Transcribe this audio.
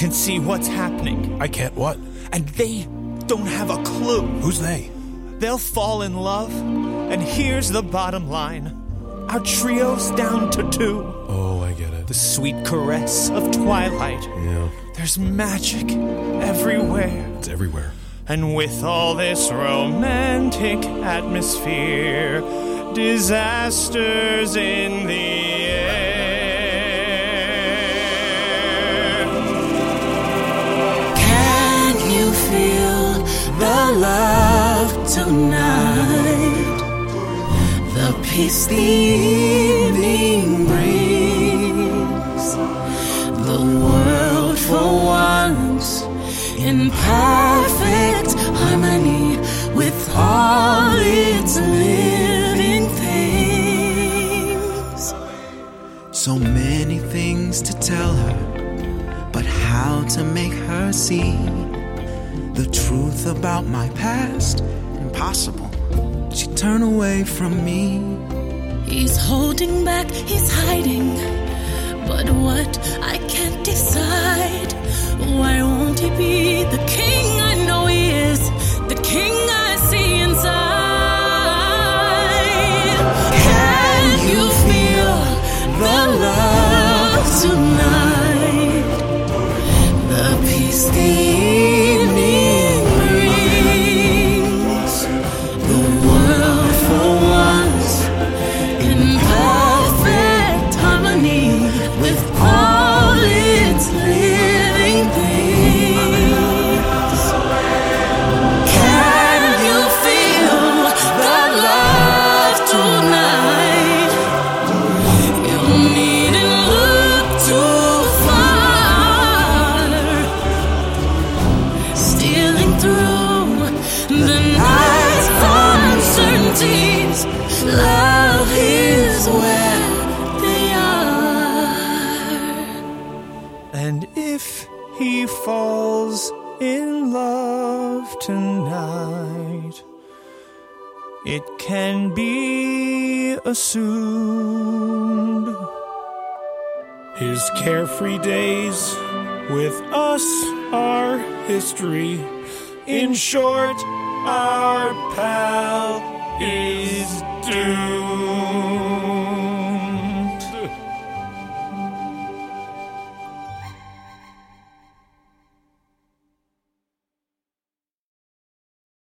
can see what's happening. I can't what? And they don't have a clue. Who's they? They'll fall in love, and here's the bottom line. Our trio's down to 2. Oh, I get it. The sweet caress of twilight. Yeah. There's magic everywhere. It's everywhere. And with all this romantic atmosphere, disasters in the air. Can you feel the love tonight? The peace the evening brings. The world for once in perfect harmony with all its living things. So many things to tell her, but how to make her see the truth about my past? Impossible. She'd turn away from me. He's holding back, he's hiding, but what I can't decide. Why won't he be the king I know he is, the king I see inside? Can you feel the love tonight? The peace the evening brings. The world for once in perfect harmony with all its living things. Can you feel the love tonight? You needn't look too far. Stealing through the night's uncertainties, love is where they are. And if he falls in love tonight, it can be assumed His carefree days with us are history. In short, our pal is doomed.